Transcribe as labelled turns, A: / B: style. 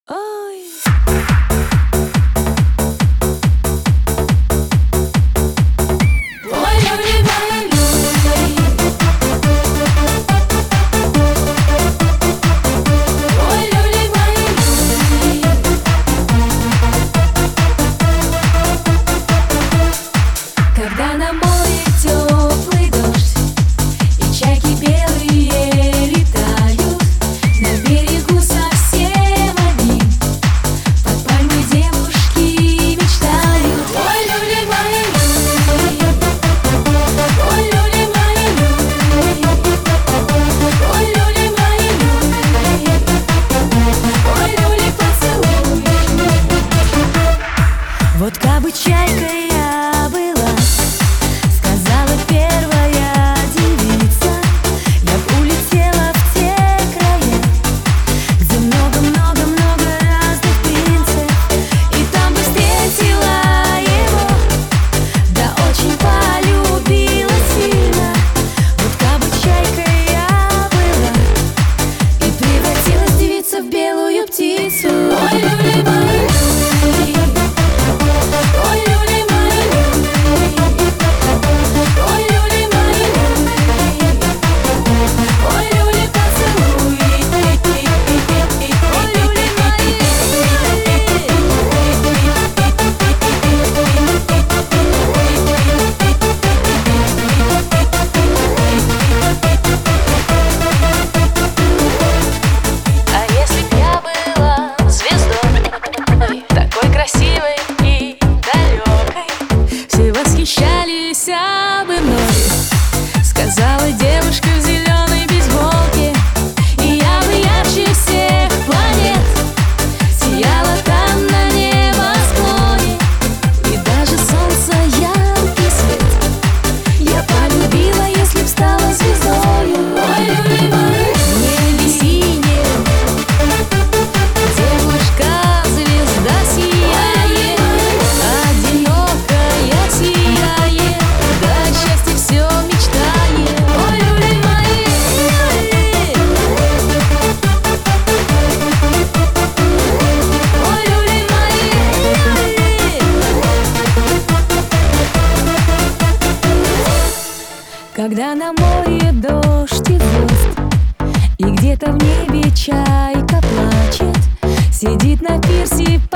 A: Ой. Ой, люли, мои люли. Ой, люли, мои люли. Когда на море теплый дождь и чайки белые летают, на берегу совсем одни под пальмой девушки мечтают. Ой, люли, мои люли. Ой, люли, мои люли. Ой, люли, мои люли. Ой, люли, поцелуй. Вот кабы чайка я была, сказала первая девица, я б улетела в те края, где много-много-много разных принцев, и там бы встретила его, да очень полюбила сильно. Вот кабы чайка я была и превратилась девица в белую птицу. Ой, люли, мои люли. Ой, люли, мои люли. Ой, люли, мои люли. Ой, люли, поцелуй. Ой, люли, мои А если б я была звездой, такой красивой и далекой, все восхищались бы мной, сказала девушка в зеленой бейсболке, и я бы ярче всех планет сияла там на небосклоне, и даже солнца яркий свет я полюбила, если б стала звездою. Ой, люли, мои в небе синем девушка-звезда сияет, одинокая сияет, да счастье все мечтает. Ой, люли, мои люли. Ой, люли, мои люли. Когда на море дождь и звезд, и где-то в небе чайка плачет, сидит на пирсе